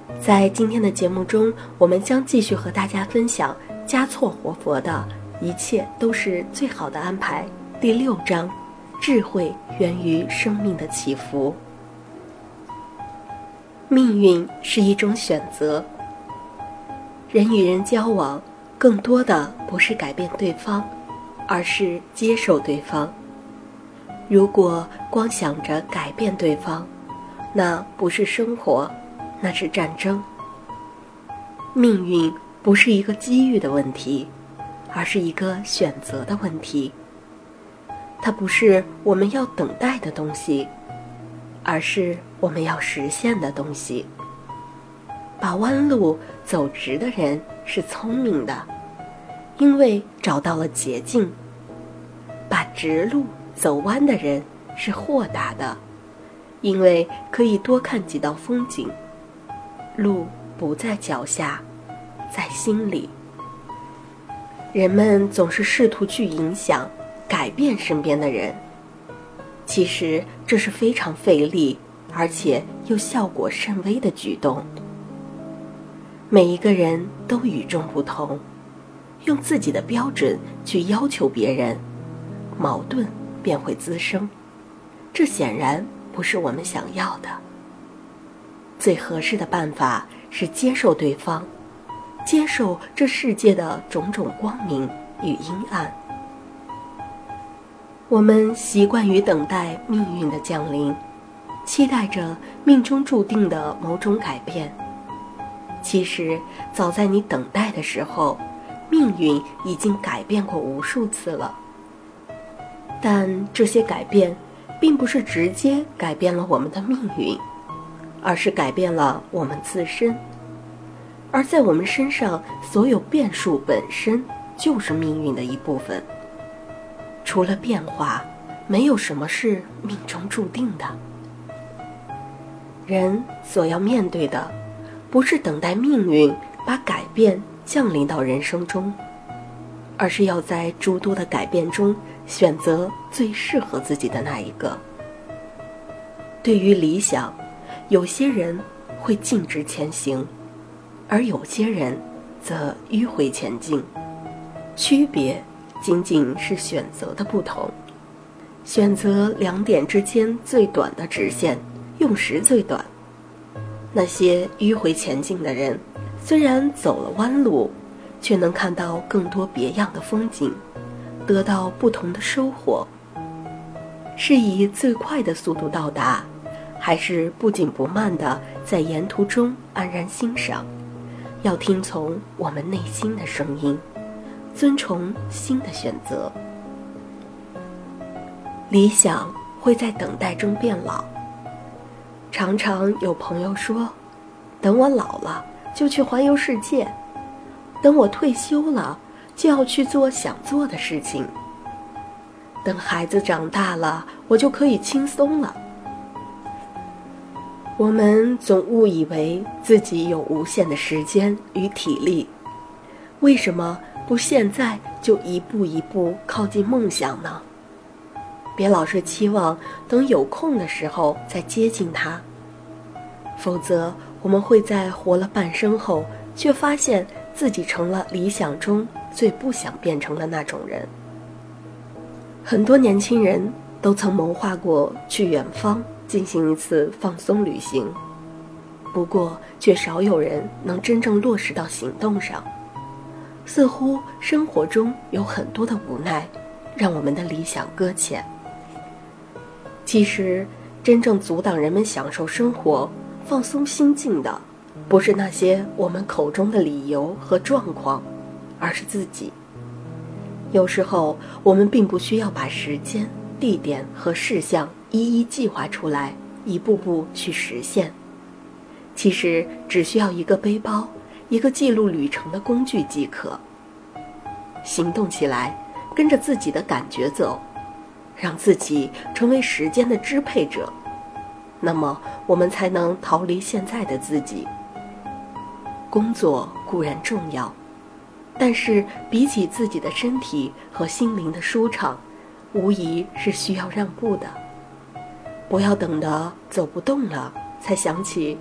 在今天的节目中，我们将继续和大家分享嘉措活佛的一切都是最好的安排第6章，智慧源于生命的起伏。命运是一种选择，人与人交往更多的不是改变对方，而是接受对方。如果光想着改变对方，那不是生活，那是战争。命运不是一个机遇的问题，而是一个选择的问题。它不是我们要等待的东西，而是我们要实现的东西。把弯路走直的人是聪明的，因为找到了捷径；把直路走弯的人是豁达的，因为可以多看几道风景。路不在脚下，在心里。人们总是试图去影响、改变身边的人，其实这是非常费力，而且又效果甚微的举动。每一个人都与众不同，用自己的标准去要求别人，矛盾便会滋生，这显然不是我们想要的。最合适的办法是接受对方，接受这世界的种种光明与阴暗。我们习惯于等待命运的降临，期待着命中注定的某种改变。其实早在你等待的时候，命运已经改变过无数次了。但这些改变并不是直接改变了我们的命运，而是改变了我们自身。而在我们身上，所有变数本身就是命运的一部分。除了变化，没有什么是命中注定的。人所要面对的，不是等待命运把改变降临到人生中，而是要在诸多的改变中选择最适合自己的那一个。对于理想，有些人会径直前行，而有些人则迂回前进，区别仅仅是选择的不同。选择两点之间最短的直线，用时最短。那些迂回前进的人，虽然走了弯路，却能看到更多别样的风景，得到不同的收获。是以最快的速度到达，还是不紧不慢地在沿途中安然欣赏？要听从我们内心的声音，遵从心的选择。理想会在等待中变老。常常有朋友说，等我老了就去环游世界，等我退休了就要去做想做的事情，等孩子长大了我就可以轻松了。我们总误以为自己有无限的时间与体力，为什么不现在就一步一步靠近梦想呢？别老是期望等有空的时候再接近它，否则我们会在活了半生后，却发现自己成了理想中最不想变成的那种人。很多年轻人都曾谋划过去远方进行一次放松旅行，不过却少有人能真正落实到行动上。似乎生活中有很多的无奈，让我们的理想搁浅。其实真正阻挡人们享受生活、放松心境的，不是那些我们口中的理由和状况，而是自己。有时候我们并不需要把时间、地点和事项一一计划出来，一步步去实现。其实只需要一个背包，一个记录旅程的工具即可。行动起来，跟着自己的感觉走，让自己成为时间的支配者，那么我们才能逃离现在的自己。工作固然重要，但是比起自己的身体和心灵的舒畅，无疑是需要让步的。不要等得走不动了才想起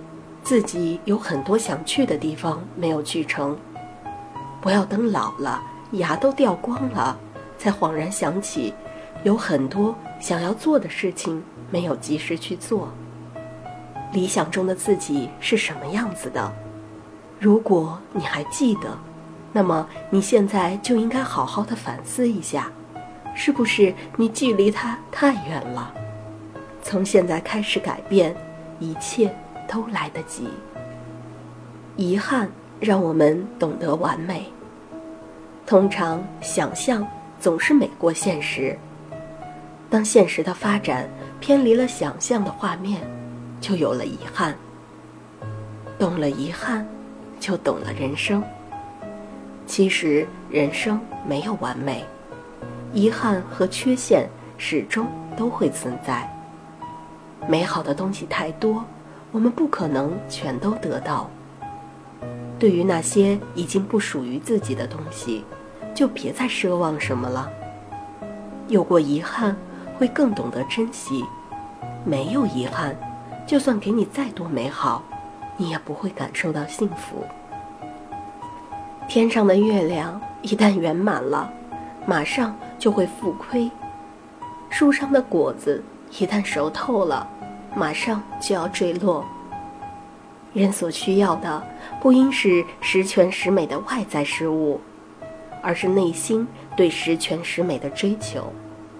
自己有很多想去的地方没有去成，不要等老了，牙都掉光了，才恍然想起有很多想要做的事情没有及时去做。理想中的自己是什么样子的？如果你还记得，那么你现在就应该好好的反思一下，是不是你距离它太远了？从现在开始改变，一切都来得及。遗憾让我们懂得完美，通常想象总是美过现实，当现实的发展偏离了想象的画面，就有了遗憾。懂了遗憾，就懂了人生。其实人生没有完美，遗憾和缺陷始终都会存在。美好的东西太多，我们不可能全都得到。对于那些已经不属于自己的东西，就别再奢望什么了。有过遗憾，会更懂得珍惜；没有遗憾，就算给你再多美好，你也不会感受到幸福。天上的月亮一旦圆满了，马上就会复亏；树上的果子一旦熟透了，马上就要坠落。人所需要的不应是十全十美的外在事物，而是内心对十全十美的追求。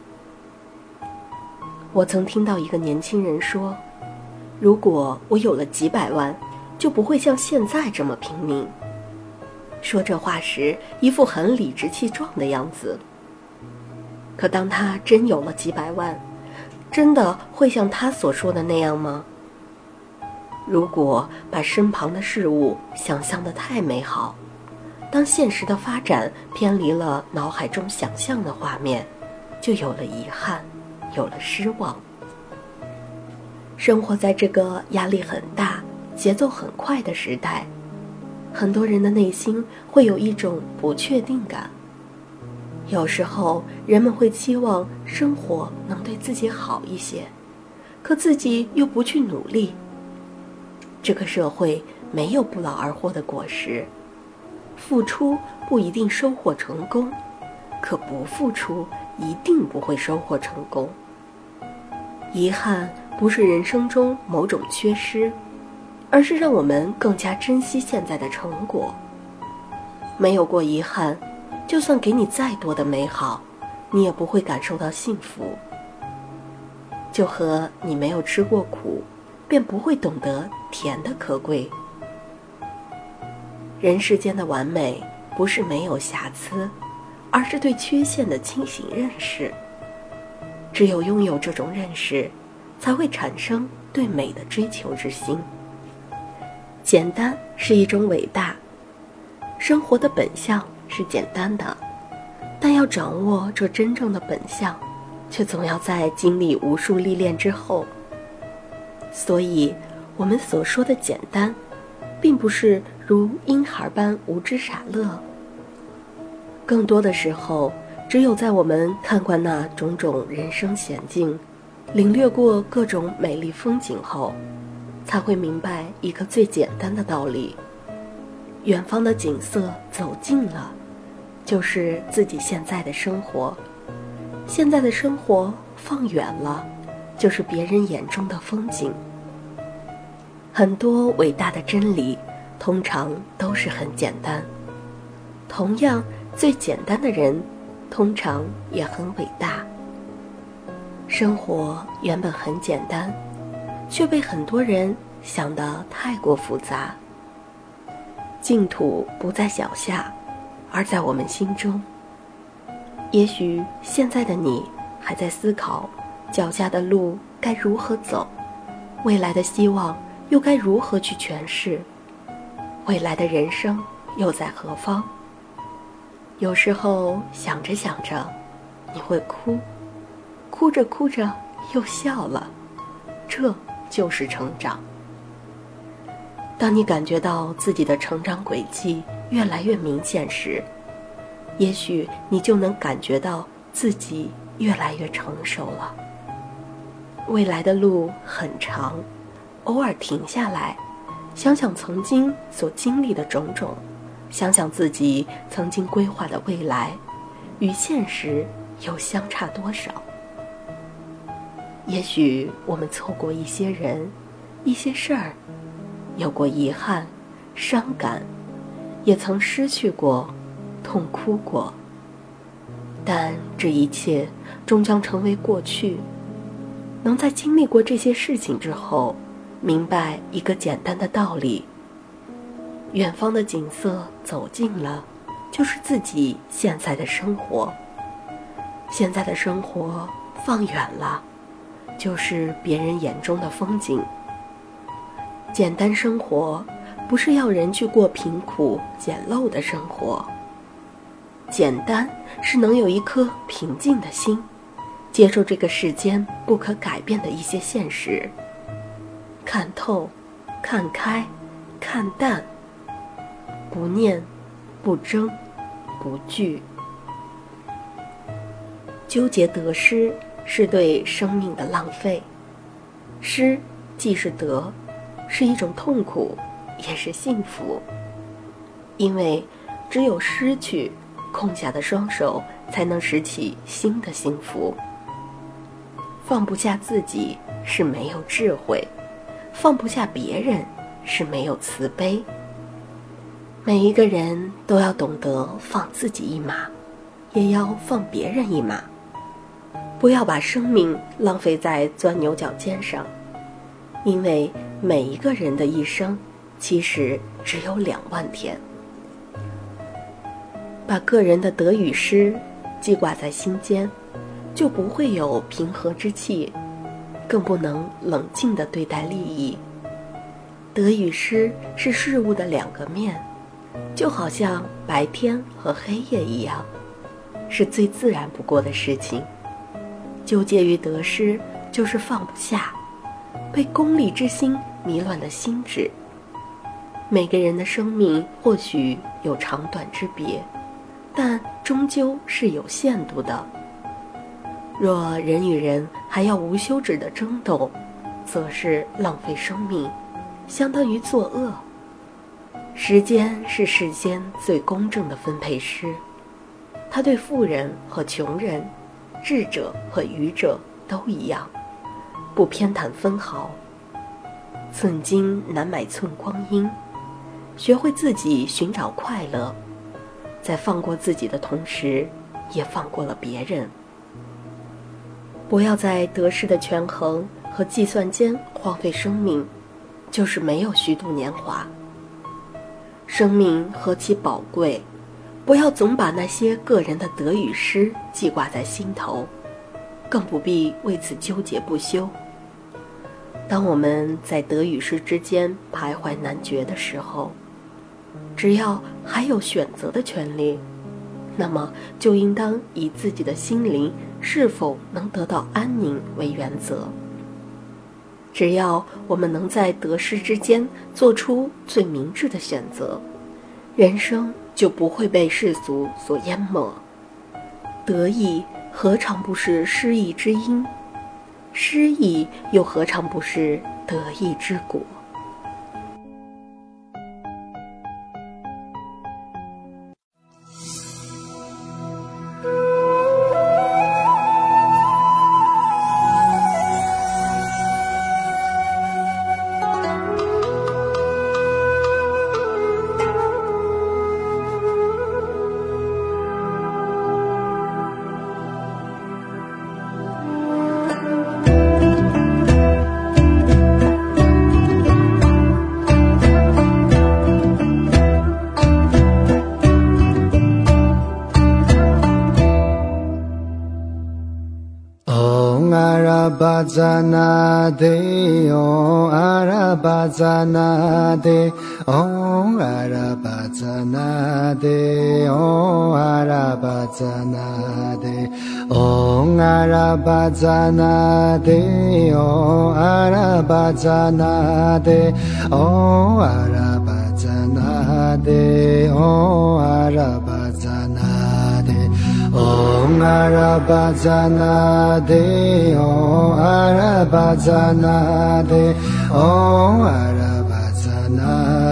我曾听到一个年轻人说，如果我有了几百万，就不会像现在这么拼命。说这话时一副很理直气壮的样子，可当他真有了几百万，真的会像他所说的那样吗？如果把身旁的事物想象得太美好，当现实的发展偏离了脑海中想象的画面，就有了遗憾，有了失望。生活在这个压力很大、节奏很快的时代，很多人的内心会有一种不确定感。有时候人们会期望生活能对自己好一些，可自己又不去努力。这个社会没有不劳而获的果实，付出不一定收获成功，可不付出一定不会收获成功。遗憾不是人生中某种缺失，而是让我们更加珍惜现在的成果。没有过遗憾，就算给你再多的美好，你也不会感受到幸福。就和你没有吃过苦，便不会懂得甜的可贵。人世间的完美，不是没有瑕疵，而是对缺陷的清醒认识。只有拥有这种认识，才会产生对美的追求之心。简单是一种伟大，生活的本相是简单的，但要掌握这真正的本相，却总要在经历无数历练之后。所以我们所说的简单，并不是如婴孩般无知傻乐，更多的时候，只有在我们看惯那种种人生险境，领略过各种美丽风景后，才会明白一个最简单的道理：远方的景色走近了，就是自己现在的生活；现在的生活放远了，就是别人眼中的风景。很多伟大的真理，通常都是很简单。同样，最简单的人，通常也很伟大。生活原本很简单，却被很多人想得太过复杂。净土不在脚下，而在我们心中。也许现在的你还在思考脚下的路该如何走，未来的希望又该如何去诠释，未来的人生又在何方。有时候想着想着，你会哭，哭着哭着又笑了，这就是成长。当你感觉到自己的成长轨迹越来越明显时，也许你就能感觉到自己越来越成熟了。未来的路很长，偶尔停下来， 想想曾经所经历的种种，想想自己曾经规划的未来，与现实又相差多少？也许我们错过一些人，一些事儿，有过遗憾、伤感，也曾失去过、痛哭过。但这一切终将成为过去。能在经历过这些事情之后，明白一个简单的道理：远方的景色走近了，就是自己现在的生活；现在的生活放远了，就是别人眼中的风景。简单生活，不是要人去过贫苦简陋的生活。简单是能有一颗平静的心，接受这个世间不可改变的一些现实，看透、看开、看淡，不念、不争、不惧。纠结得失是对生命的浪费，失既是得，是一种痛苦，也是幸福。因为只有失去，空下的双手才能拾起新的幸福。放不下自己是没有智慧，放不下别人是没有慈悲。每一个人都要懂得放自己一马，也要放别人一马，不要把生命浪费在钻牛角尖上。因为每一个人的一生其实只有2万天。把个人的得与失记挂在心间，就不会有平和之气，更不能冷静地对待利益。得与失是事物的2个面，就好像白天和黑夜一样，是最自然不过的事情。纠结于得失，就是放不下，被功利之心迷乱的心智。每个人的生命或许有长短之别，但终究是有限度的。若人与人还要无休止的争斗，则是浪费生命，相当于作恶。时间是世间最公正的分配师，它对富人和穷人、智者和愚者都一样，不偏袒分毫。寸金难买寸光阴，学会自己寻找快乐，在放过自己的同时，也放过了别人。不要在得失的权衡和计算间荒废生命，就是没有虚度年华。生命何其宝贵，不要总把那些个人的得与失记挂在心头，更不必为此纠结不休。当我们在得与失之间徘徊难决的时候，只要还有选择的权利，那么就应当以自己的心灵是否能得到安宁为原则。只要我们能在得失之间做出最明智的选择，人生就不会被世俗所淹没。得意何尝不是失意之因？失意又何尝不是得意之果？ 巴扎那德，唵阿拉巴扎那德，唵阿拉巴扎那德，唵阿拉巴扎那德，唵阿拉巴扎那德，唵阿拉巴扎那德，唵阿拉巴扎那德，唵阿拉巴扎那德。唵阿拉巴扎那德，唵阿拉巴扎那德，唵阿拉巴扎那